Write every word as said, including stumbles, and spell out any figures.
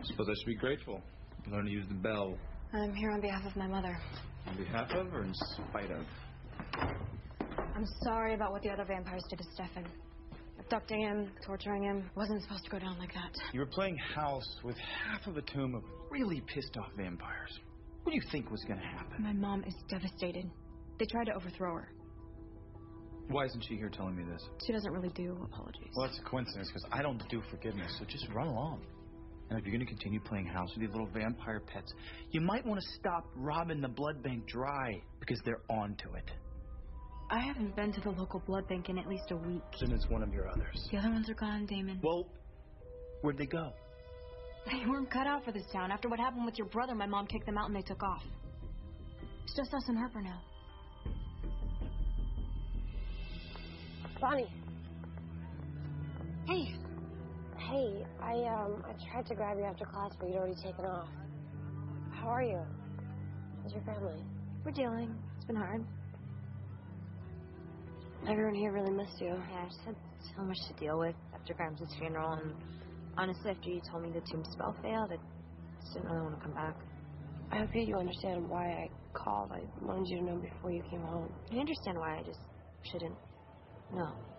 Suppose I should be grateful. Learn to use the bell. I'm here on behalf of my mother. On behalf of or in spite of? I'm sorry about what the other vampires did to Stefan. Abducting him, torturing him. It wasn't supposed to go down like that. You were playing house with half of a tomb of really pissed off vampires. What do you think was going to happen? My mom is devastated. They tried to overthrow her. Why isn't she here telling me this? She doesn't really do apologies. Well, that's a coincidence because I don't do forgiveness, so just run along. And if you're going to continue playing house with these little vampire pets, you might want to stop robbing the blood bank dry because they're onto it. I haven't been to the local blood bank in at least a week. Then it's one of your others. The other ones are gone, Damon. Well, where'd they go? They weren't cut out for this town. After what happened with your brother, my mom kicked them out and they took off. It's just us and her for now. Bonnie. Hey. Hey, I, um, I tried to grab you after class, but you'd already taken off. How are you? How's your family? We're dealing. It's been hard. Everyone here really missed you. Yeah, I just had so much to deal with after Grimes' funeral, and honestly, after you told me the tomb spell failed, I just didn't really want to come back. I hope you understand why I called. I wanted you to know before you came home. I understand why, I just shouldn't know.